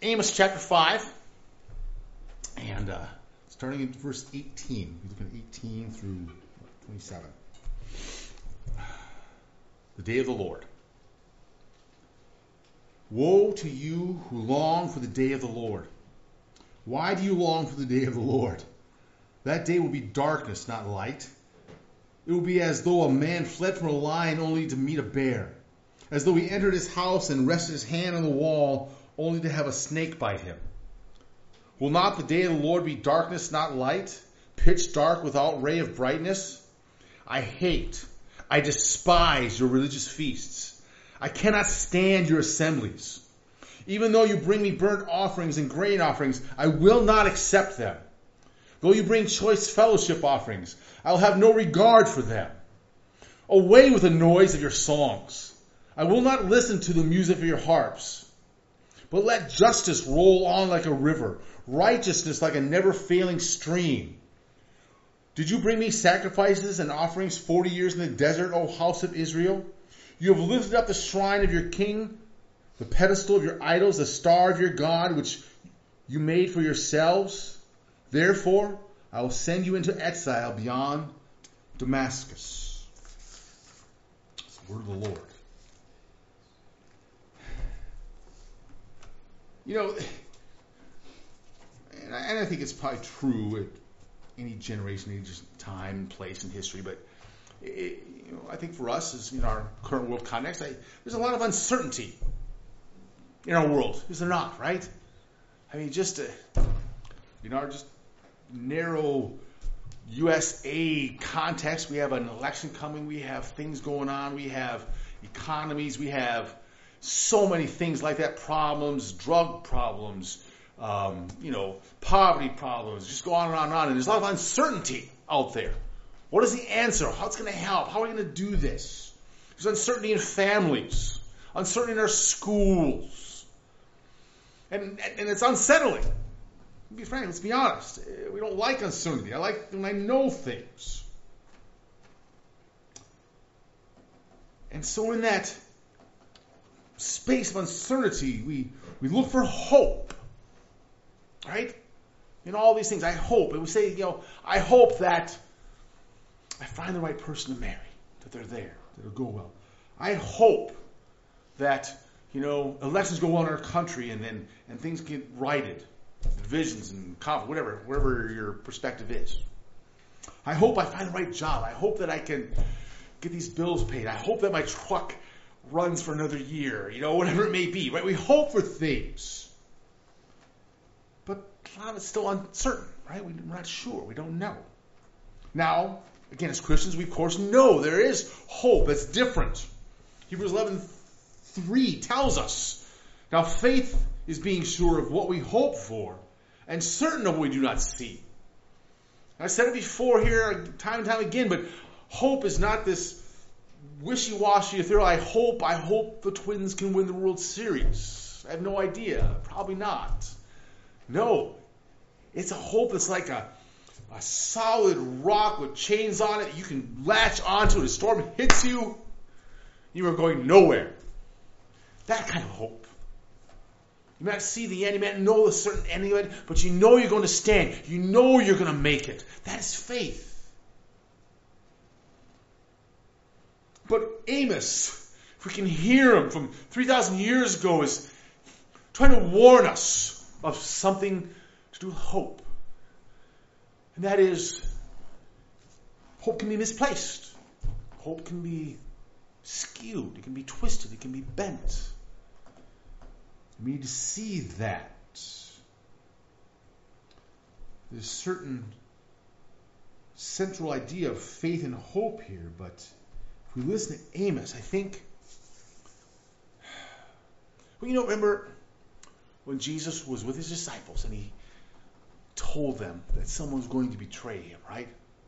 Amos chapter 5, and starting at verse 18. We're looking at 18 through 27. The day of the Lord. Woe to you who long for the day of the Lord. Why do you long for the day of the Lord? That day will be darkness, not light. It will be as though a man fled from a lion only to meet a bear, as though he entered his house and rested his hand on the wall only to have a snake bite him. Will not the day of the Lord be darkness, not light, pitch dark without ray of brightness? I hate, I despise your religious feasts. I cannot stand your assemblies. Even though you bring me burnt offerings and grain offerings, I will not accept them. Though you bring choice fellowship offerings, I will have no regard for them. Away with the noise of your songs. I will not listen to the music of your harps. But let justice roll on like a river, righteousness like a never-failing stream. Did you bring me sacrifices and offerings 40 years in the desert, O house of Israel? You have lifted up the shrine of your king, the pedestal of your idols, the star of your God, which you made for yourselves. Therefore, I will send you into exile beyond Damascus. It's the word of the Lord. You know, and I think it's probably true at any generation, any time, place, and history, but I think for us, as in our current world context, there's a lot of uncertainty in our world. Is there not, right? I mean, just our just narrow USA context, we have an election coming, we have things going on, we have economies, we have so many things like that, problems, drug problems, poverty problems, just go on and on and on. And there's a lot of uncertainty out there. What is the answer? How's it going to help? How are we going to do this? There's uncertainty in families, uncertainty in our schools. And it's unsettling. To be frank, let's be honest. We don't like uncertainty. I like when I know things. And so in that space of uncertainty, we look for hope. Right? In all these things, I hope. And we say, I hope that I find the right person to marry, that they're there, that it'll go well. I hope that, elections go well in our country and things get righted. Divisions and conflict, whatever your perspective is. I hope I find the right job. I hope that I can get these bills paid. I hope that my truck runs for another year, whatever it may be, right? We hope for things. But a lot of it's still uncertain, right? We're not sure. We don't know. Now, again, as Christians, we of course know there is hope that's different. Hebrews 11:3 tells us, now faith is being sure of what we hope for and certain of what we do not see. I said it before here time and time again, but hope is not this wishy-washy ethereal, I hope the Twins can win the World Series. I have no idea. Probably not. No. It's a hope that's like a solid rock with chains on it. You can latch onto it. A storm hits you. You are going nowhere. That kind of hope. You might see the end, you might know a certain end of it, but you know you're going to stand. You know you're going to make it. That is faith. But Amos, if we can hear him from 3,000 years ago, is trying to warn us of something to do with hope. And that is, hope can be misplaced. Hope can be skewed. It can be twisted. It can be bent. We need to see that. There's a certain central idea of faith and hope here, but if we listen to Amos, I think, remember when Jesus was with his disciples and he told them that someone was going to betray him, right?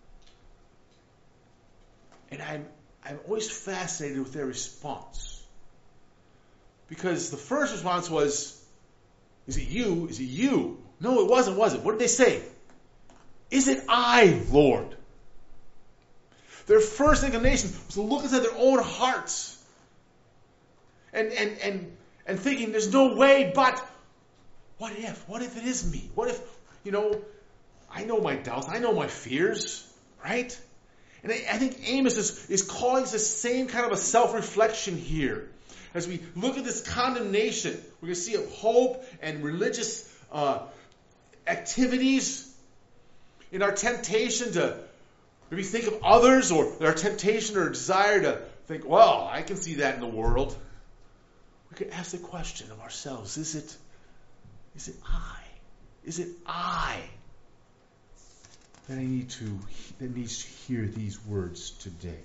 And I'm always fascinated with their response. Because the first response was, is it you? Is it you? No, it wasn't, was it? What did they say? Is it I, Lord? Their first inclination was to look inside their own hearts and thinking there's no way but What if? What if it is me? What if, I know my doubts. I know my fears, right? And I think Amos is calling us the same kind of a self-reflection here. As we look at this condemnation, we're going to see a hope and religious activities in our temptation to maybe think of others, or our temptation or desire to think, well, I can see that in the world. We could ask the question of ourselves, is it I? Is it I that needs to hear these words today?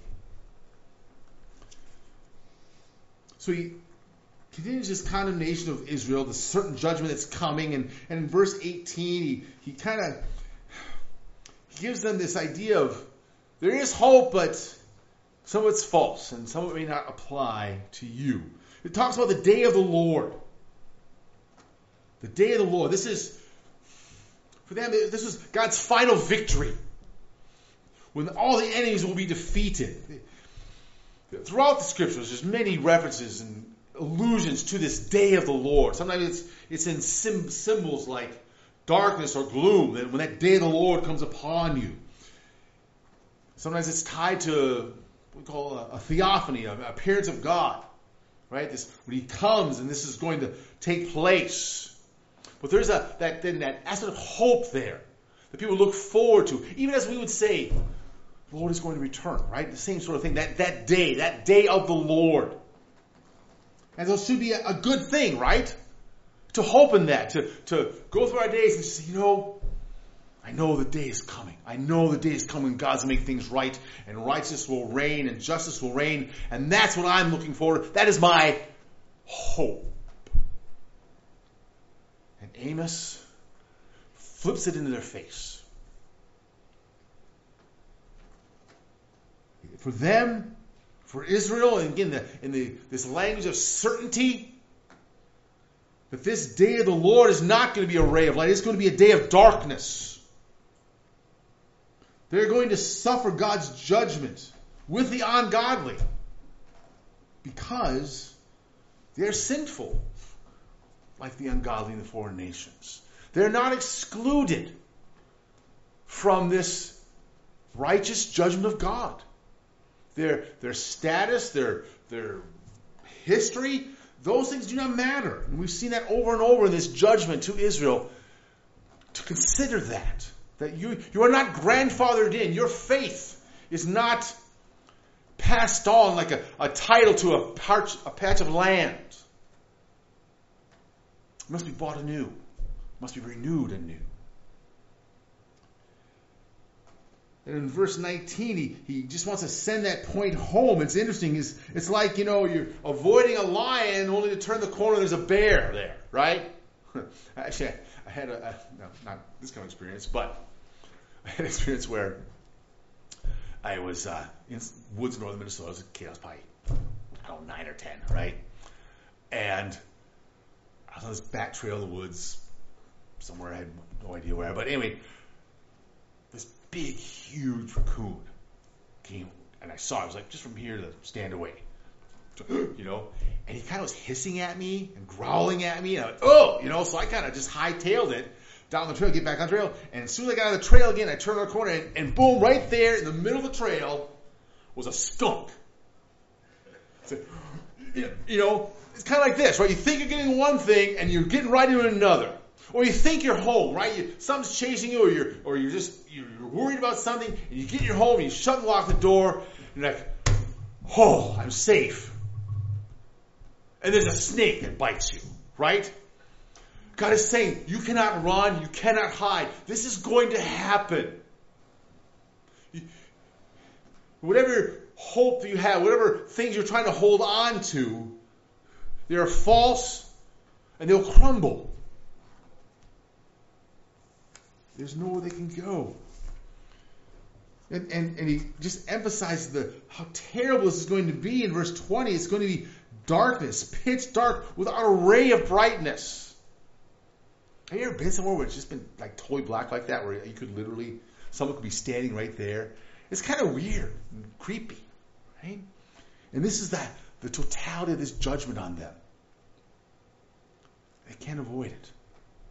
So he continues his condemnation of Israel, the certain judgment that's coming, and in verse 18 he kind of gives them this idea of there is hope, but some of it's false, and some of it may not apply to you. It talks about the day of the Lord. The day of the Lord. This is, for them, this is God's final victory, when all the enemies will be defeated. Throughout the scriptures, there's many references and allusions to this day of the Lord. Sometimes it's in symbols like darkness or gloom, that when that day of the Lord comes upon you. Sometimes it's tied to what we call a theophany, an appearance of God, right? This, when He comes, and this is going to take place. But there's that aspect of hope there that people look forward to, even as we would say, the Lord is going to return, right? The same sort of thing. That day of the Lord. And so it should be a good thing, right? To hope in that, to go through our days and say, I know the day is coming. I know the day is coming when God's going to make things right, and righteousness will reign, and justice will reign, and that's what I'm looking for. That is my hope. And Amos flips it into their face. For them, for Israel, and again, this language of certainty, that this day of the Lord is not going to be a ray of light. It's going to be a day of darkness. They're going to suffer God's judgment with the ungodly because they're sinful, like the ungodly in the foreign nations. They're not excluded from this righteous judgment of God. Their status, their history, those things do not matter. And we've seen that over and over in this judgment to Israel. To consider that you are not grandfathered in. Your faith is not passed on like a title to a patch of land. It must be bought anew. It must be renewed anew. And in verse 19, he just wants to send that point home. It's interesting. It's like, you're avoiding a lion only to turn the corner and there's a bear there, right? Actually, I had not this kind of experience, but I had an experience where I was in woods in northern Minnesota. I was a kid. I was probably, 9 or 10, right? And I was on this back trail in the woods somewhere. I had no idea where. But anyway, this big, huge raccoon came, and I saw it. I was like, just from here to stand away. And he kind of was hissing at me and growling at me. And I went, so I kind of just hightailed it down the trail, get back on the trail. And as soon as I got on the trail again, I turned on the corner, and boom, right there in the middle of the trail was a skunk. So, it's kind of like this, right? You think you're getting one thing, and you're getting right into another. Or you think you're home, right? Something's chasing you, or you're worried about something, and you get in your home, and you shut and lock the door, and you're like, I'm safe. And there's a snake that bites you, right? God is saying, you cannot run, you cannot hide. This is going to happen. Whatever hope you have, whatever things you're trying to hold on to, they are false and they'll crumble. There's nowhere they can go. And he just emphasizes how terrible this is going to be in verse 20. It's going to be darkness, pitch dark, without a ray of brightness. Have you ever been somewhere where it's just been like totally black like that, where you could literally, someone could be standing right there? It's kind of weird and creepy, right? And this is the totality of this judgment on them. They can't avoid it.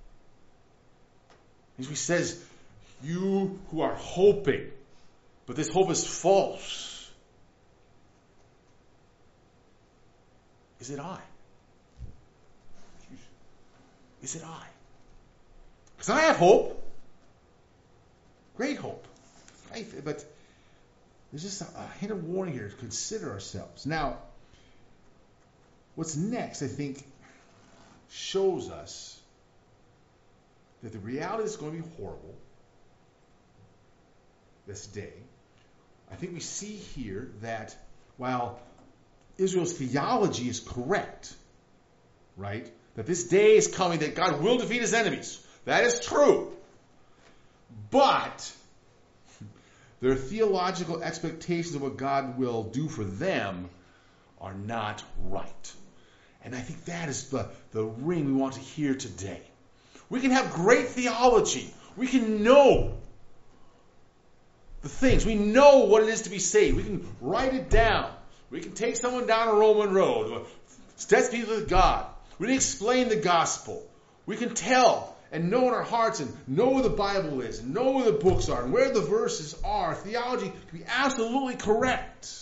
He says, you who are hoping, but this hope is false. Is it I? Is it I? Because I have hope. Great hope. Faith. But there's just a hint of warning here to consider ourselves. Now, what's next, I think, shows us that the reality is going to be horrible this day. I think we see here that while Israel's theology is correct, right? That this day is coming, that God will defeat his enemies. That is true. But their theological expectations of what God will do for them are not right. And I think that is the ring we want to hear today. We can have great theology. We can know the things. We know what it is to be saved. We can write it down. We can take someone down a Roman road, or test people with God. We can explain the gospel. We can tell and know in our hearts and know where the Bible is, and know where the books are, and where the verses are. Theology can be absolutely correct.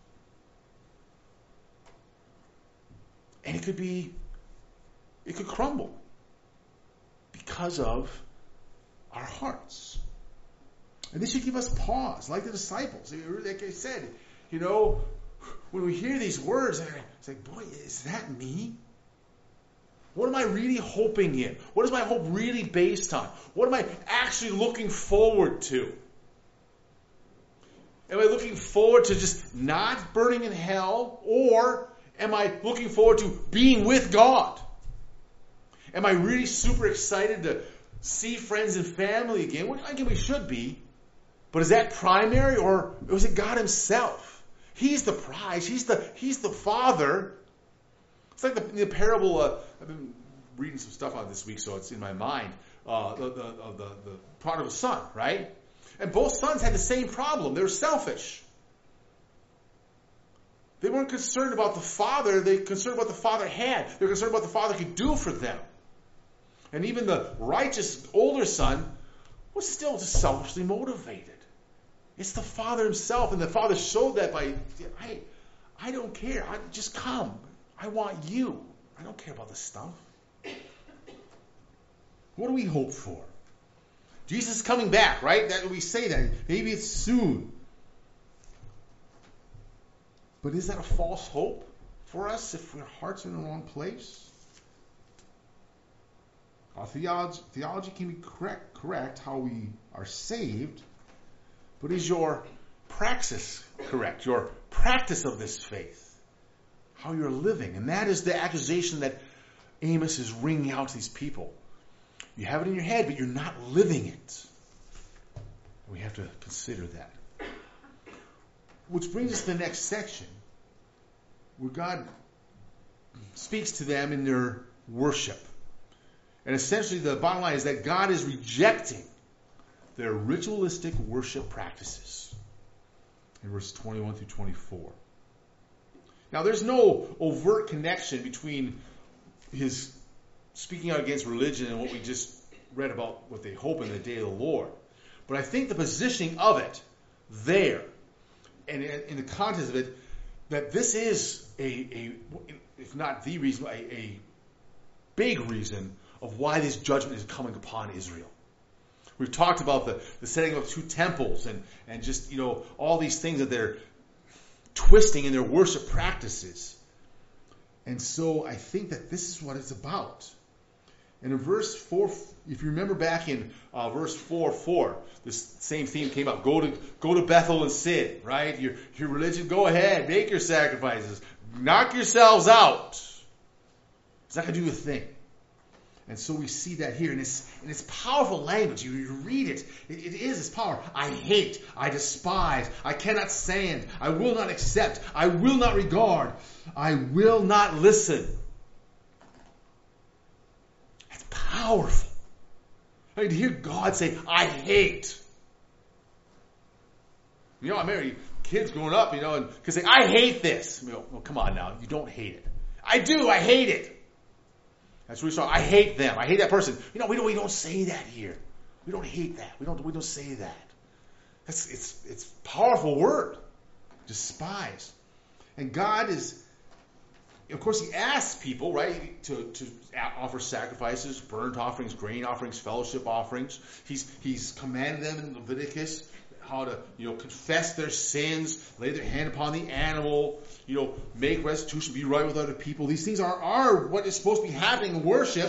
And it could crumble because of our hearts. And this should give us pause, like the disciples. Like I said, when we hear these words, it's like, boy, is that me? What am I really hoping in? What is my hope really based on? What am I actually looking forward to? Am I looking forward to just not burning in hell? Or am I looking forward to being with God? Am I really super excited to see friends and family again? Which I think we should be. But is that primary, or is it God himself? He's the prize. He's the Father. It's like the parable. I've been reading some stuff on this week, so it's in my mind. The prodigal son, right? And both sons had the same problem. They were selfish. They weren't concerned about the father. They were concerned about what the father had. They were concerned about what the father could do for them. And even the righteous older son was still just selfishly motivated. It's the father himself, and the father showed that by, I don't care. Just come. I want you. I don't care about this stuff. What do we hope for? Jesus is coming back, right? That we say that. Maybe it's soon. But is that a false hope for us if our hearts are in the wrong place? Our theology can be correct how we are saved, but is your praxis correct? Your practice of this faith? How you're living? And that is the accusation that Amos is ringing out to these people. You have it in your head, but you're not living it. We have to consider that. Which brings us to the next section, where God speaks to them in their worship. And essentially the bottom line is that God is rejecting their ritualistic worship practices. In verses 21 through 24. Now there's no overt connection between his speaking out against religion and what we just read about what they hope in the day of the Lord. But I think the positioning of it there, and in the context of it, that this is if not the reason, a big reason of why this judgment is coming upon Israel. We've talked about the setting of 2 temples and just, all these things that they're twisting in their worship practices. And so I think that this is what it's about. And in verse 4, if you remember back in verse 4, this same theme came up. Go to Bethel and sin, right? Your religion, go ahead, make your sacrifices, knock yourselves out. It's not going to do a thing. And so we see that here, and it's powerful language. You read it. It is its power. I hate, I despise, I cannot stand, I will not accept, I will not regard, I will not listen. That's powerful. I mean, to hear God say, I hate. I remember kids growing up, and could say, I hate this. Well, come on now, you don't hate it. I do, I hate it. That's what we saw. I hate them. I hate that person. We don't say that here. We don't hate that. We don't say that. It's a powerful word. Despise. And God is, of course, He asks people, right, to offer sacrifices, burnt offerings, grain offerings, fellowship offerings. He's commanded them in Leviticus how to, confess their sins, lay their hand upon the animal, make restitution, be right with other people. These things are what is supposed to be happening in worship.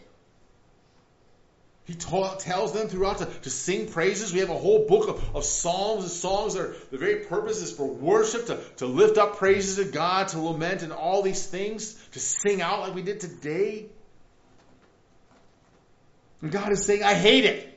He tells them throughout to sing praises. We have a whole book of psalms and songs that are the very purpose is for worship, to lift up praises to God, to lament, and all these things, to sing out like we did today. And God is saying, I hate it.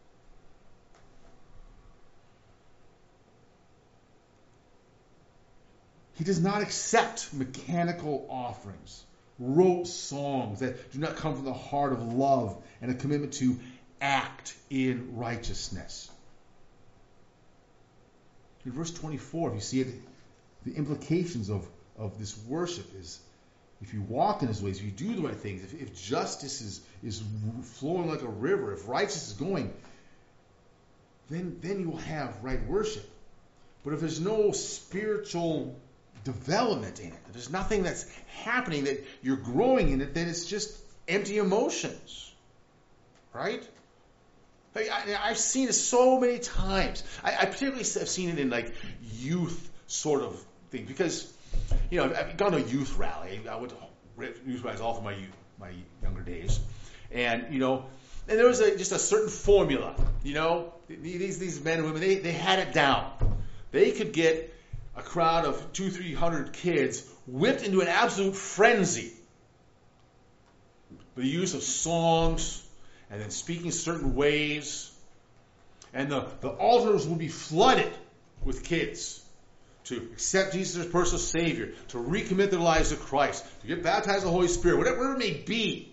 He does not accept mechanical offerings, rote songs that do not come from the heart of love and a commitment to act in righteousness. In verse 24, if you see it, the implications of this worship is, if you walk in His ways, if you do the right things, if justice is flowing like a river, if righteousness is going, then you will have right worship. But if there's no spiritual development in it, if there's nothing that's happening, that you're growing in it, then it's just empty emotions. Right? I've seen it so many times. I particularly have seen it in like youth sort of thing, because I've gone to a youth rally. I went to youth rallies all through my younger days, and and there was just a certain formula. These men and women, they had it down. They could get a crowd of 200-300 kids whipped into an absolute frenzy with the use of songs and then speaking certain ways. And the altars would be flooded with kids to accept Jesus as personal Savior, to recommit their lives to Christ, to get baptized in the Holy Spirit, whatever it may be.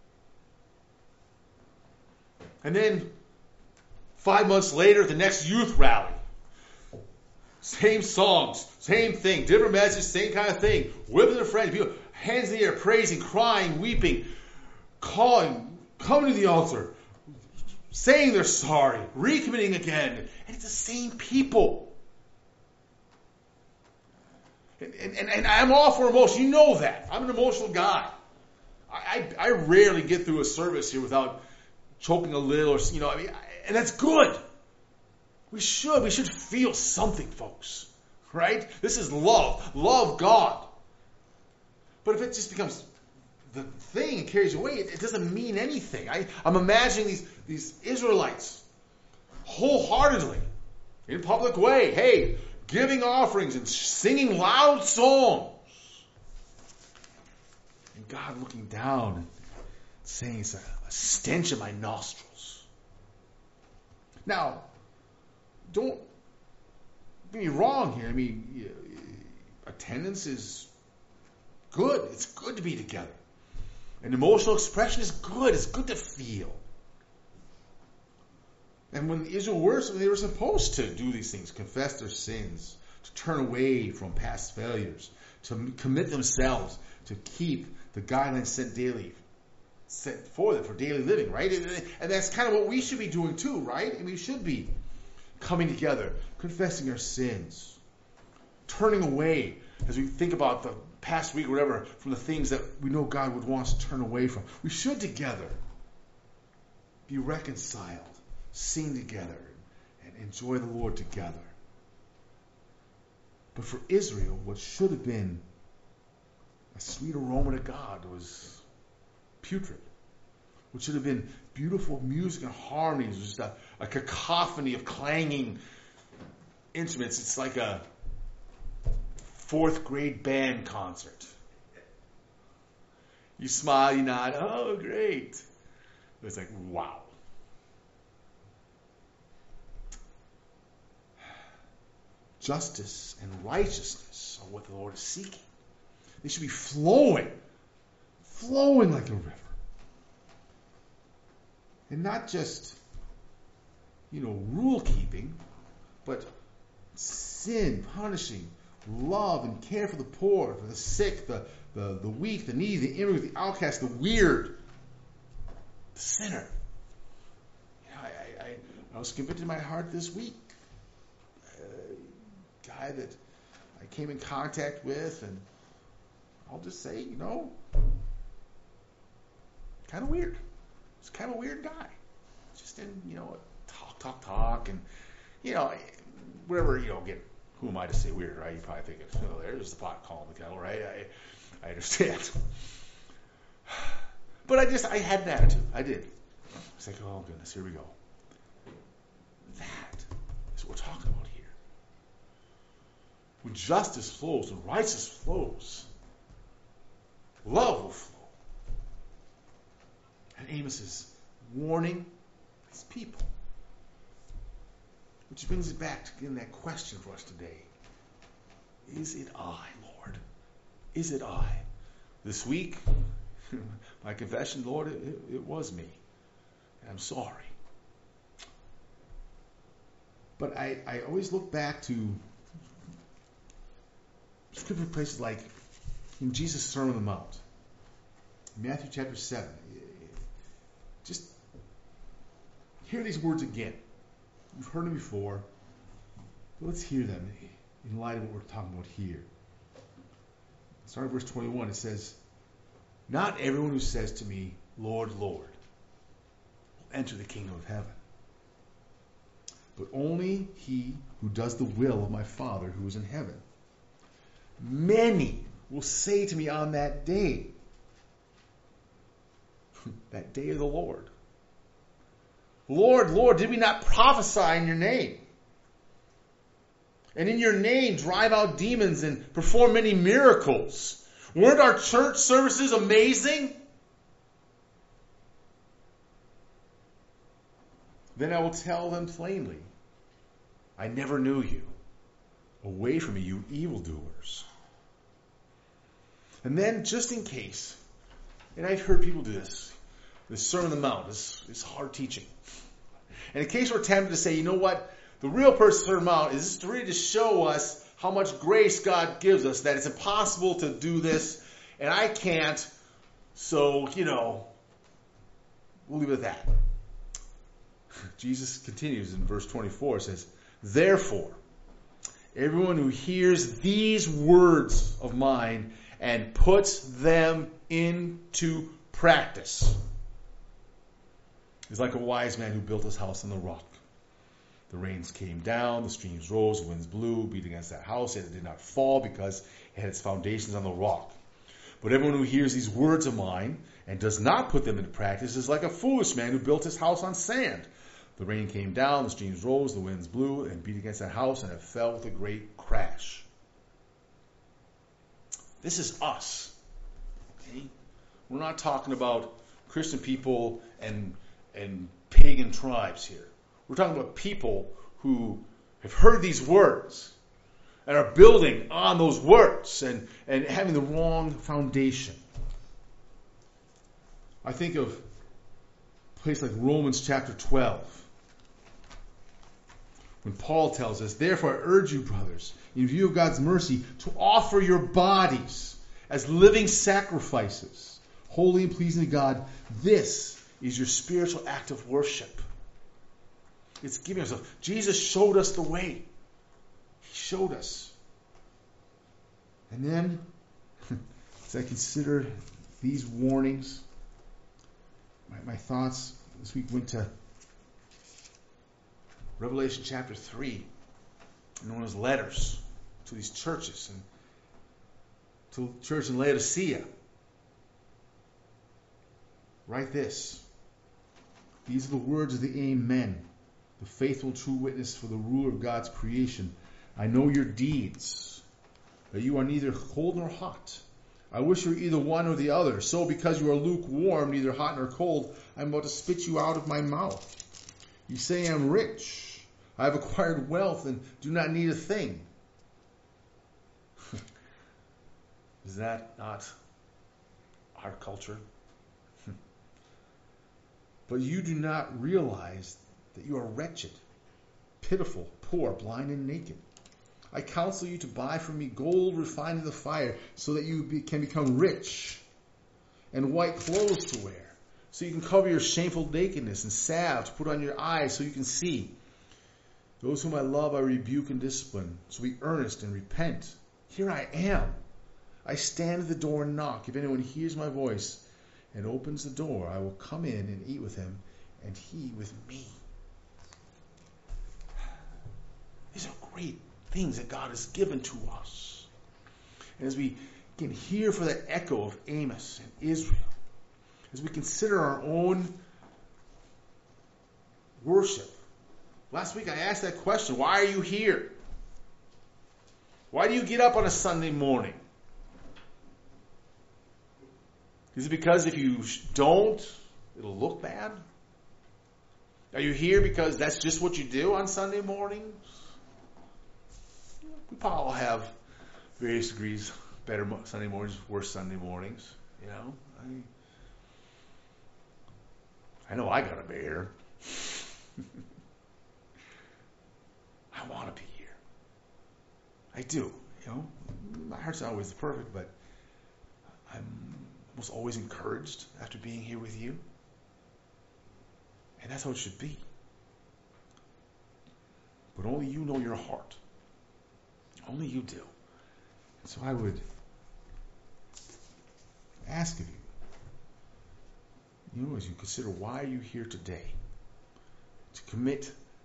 And then 5 months later, at the next youth rally, same songs, same thing, different message, same kind of thing. Whipping their friends, people, hands in the air, praising, crying, weeping, calling, coming to the altar, saying they're sorry, recommitting again. And it's the same people. And I'm all for emotion. You know that. I'm an emotional guy. I rarely get through a service here without choking a little, and that's good. We should feel something, folks. Right? This is love. Love God. But if it just becomes the thing and carries away, it doesn't mean anything. I'm imagining these Israelites wholeheartedly, in public way, hey, giving offerings and singing loud songs. And God looking down and saying it's a stench in my nostrils. Now, don't get me wrong here. Attendance is good. It's good to be together. And emotional expression is good. It's good to feel. And when Israel worshiped, they were supposed to do these things, confess their sins, to turn away from past failures, to commit themselves to keep the guidelines set for them for daily living, right? And that's kind of what we should be doing too, right? And we should be coming together, confessing our sins, turning away, as we think about the past week or whatever, from the things that we know God would want us to turn away from. We should together be reconciled, sing together, and enjoy the Lord together. But for Israel, what should have been a sweet aroma to God was putrid. What should have been beautiful music and harmonies was just a cacophony of clanging instruments. It's like a 4th grade band concert. You smile, you nod, oh great. It's like, wow. Justice and righteousness are what the Lord is seeking. They should be flowing like a river. And not just, rule keeping, but sin, punishing, love and care for the poor, for the sick, the weak, the needy, the immigrant, the outcast, the weird, the sinner. I was convicted in my heart this week. A guy that I came in contact with, and I'll just say, kind of weird. He's kind of a weird guy. Just didn't, talk, and, whatever, who am I to say weird, right? You probably think, there's the pot calling the kettle, right? I understand. But I had an attitude. I did. It's like, oh goodness, here we go. That is what we're talking about here. When justice flows, when righteousness flows, love will flow. And Amos is warning his people. Which brings it back to getting that question for us today. Is it I, Lord? Is it I? This week, my confession, Lord, it was me. And I'm sorry. But I always look back to scripture places like in Jesus' Sermon on the Mount, Matthew chapter 7. Just hear these words again. You've heard them before, but let's hear them in light of what we're talking about here. Starting at verse 21, it says, "Not everyone who says to me, 'Lord, Lord,' will enter the kingdom of heaven, but only he who does the will of my Father who is in heaven. Many will say to me on that day," that day of the Lord, "Lord, Lord, did we not prophesy in your name? And in your name drive out demons and perform many miracles? Weren't our church services amazing?" Then I will tell them plainly, "I never knew you. Away from me, you evildoers." And then, just in case, and I've heard people do this, the Sermon on the Mount is hard teaching. And in case we're tempted to say, you know what, the real purpose of the Sermon on the Mount is to really to show us how much grace God gives us, that it's impossible to do this, and I can't, so, we'll leave it at that. Jesus continues in verse 24, it says, "Therefore, everyone who hears these words of mine and puts them into practice is like a wise man who built his house on the rock. The rains came down, the streams rose, the winds blew, beat against that house, yet it did not fall because it had its foundations on the rock. But everyone who hears these words of mine and does not put them into practice is like a foolish man who built his house on sand. The rain came down, the streams rose, the winds blew and beat against that house, and it fell with a great crash." This is us. Okay? We're not talking about Christian people and pagan tribes here. We're talking about people who have heard these words and are building on those words and having the wrong foundation. I think of a place like Romans chapter 12, when Paul tells us, "Therefore I urge you, brothers, in view of God's mercy, to offer your bodies as living sacrifices, holy and pleasing to God. This is your spiritual act of worship." It's giving us. Jesus showed us the way. He showed us. And then, as I consider these warnings, my thoughts this week went to Revelation chapter 3, and one of those letters to these churches, and to the church in Laodicea. Write this. "These are the words of the Amen, the faithful true witness for the ruler of God's creation. I know your deeds, that you are neither cold nor hot. I wish you were either one or the other. So because you are lukewarm, neither hot nor cold, I am about to spit you out of my mouth. You say I am rich. I have acquired wealth and do not need a thing." Is that not our culture? "But you do not realize that you are wretched, pitiful, poor, blind, and naked. I counsel you to buy from me gold refined in the fire, so that you can become rich, and white clothes to wear, so you can cover your shameful nakedness, and salve to put on your eyes so you can see. Those whom I love I rebuke and discipline, so be earnest and repent. Here I am. I stand at the door and knock. If anyone hears my voice and opens the door, I will come in and eat with him, and he with me. These are great things that God has given to us. And as we can hear for the echo of Amos and Israel, as we consider our own worship. Last week I asked that question, why are you here? Why do you get up on a Sunday morning? Is it because if you don't, it'll look bad? Are you here because that's just what you do on Sunday mornings? We all have various degrees, better Sunday mornings, worse Sunday mornings, you know. I know I gotta be here. I want to be here. I do, you know. My heart's not always perfect, but I'm almost always encouraged after being here with you. And that's how it should be. But only you know your heart. Only you do. And so I would ask of you, as you consider why are you here today, to commit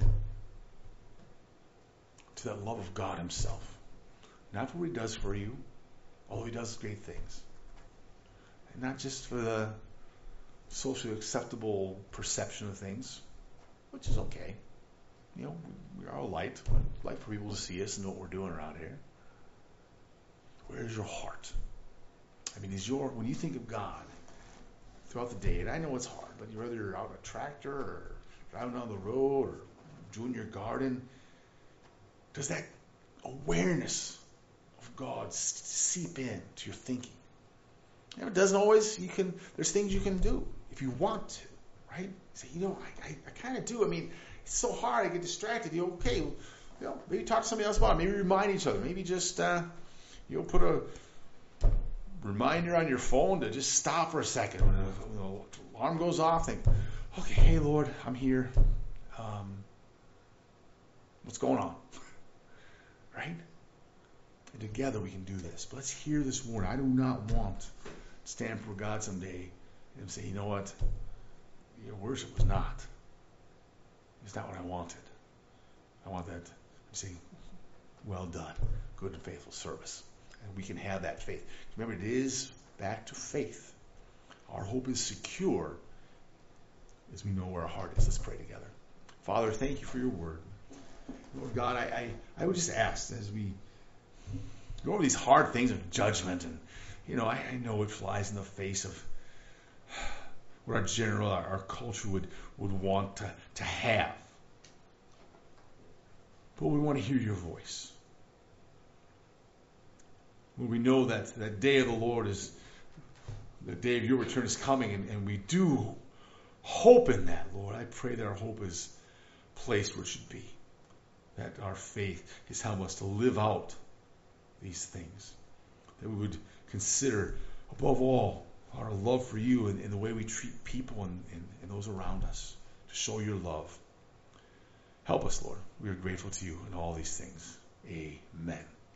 to that love of God himself. Not for what he does for you, although he does great things. And not just for the socially acceptable perception of things, which is okay. You know, we are all light. We'd like for people to see us and know what we're doing around here. Where is your heart? I mean, when you think of God throughout the day, and I know it's hard, but whether you're out on a tractor or driving down the road or doing your garden, does that awareness of God seep in to your thinking? You know, it doesn't always. There's things you can do if you want to, right? Say, I kind of do. I mean, it's so hard. I get distracted. Okay, maybe talk to somebody else about it. Maybe remind each other. Maybe just, put a reminder on your phone to just stop for a second. When the alarm goes off, think, okay, hey, Lord, I'm here. What's going on? Right? And together we can do this. But let's hear this morning. I do not want to stand before God someday and say, you know what? Your worship was not. It's not what I wanted. I want that to say, well done, good and faithful service. And we can have that faith. Remember, it is back to faith. Our hope is secure as we know where our heart is. Let's pray together. Father, thank you for your word. Lord God, I would just ask as we go over these hard things of judgment, and I know it flies in the face of what our culture would want to have. But we want to hear your voice. When we know that the day of the Lord is, the day of your return is coming, and we do hope in that, Lord. I pray that our hope is placed where it should be. That our faith is helping us to live out these things. That we would consider, above all, our love for you and the way we treat people and those around us, to show your love. Help us, Lord. We are grateful to you in all these things. Amen.